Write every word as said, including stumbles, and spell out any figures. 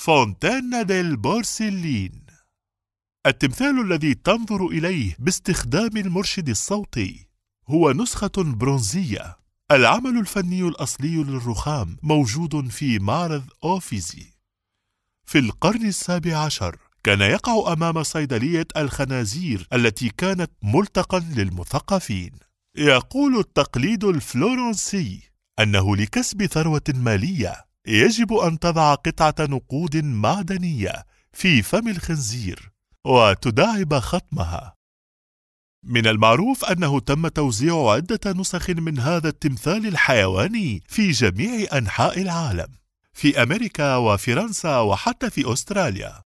فونتانا ديل بورسلين. التمثال الذي تنظر إليه باستخدام المرشد الصوتي هو نسخة برونزية. العمل الفني الأصلي للرخام موجود في معرض أوفيزي. في القرن السابع عشر كان يقع أمام صيدلية الخنازير التي كانت ملتقى للمثقفين. يقول التقليد الفلورنسي أنه لكسب ثروة مالية يجب أن تضع قطعة نقود معدنية في فم الخنزير وتداعب خطمها. من المعروف أنه تم توزيع عدة نسخ من هذا التمثال الحيواني في جميع أنحاء العالم، في أمريكا وفرنسا وحتى في أستراليا.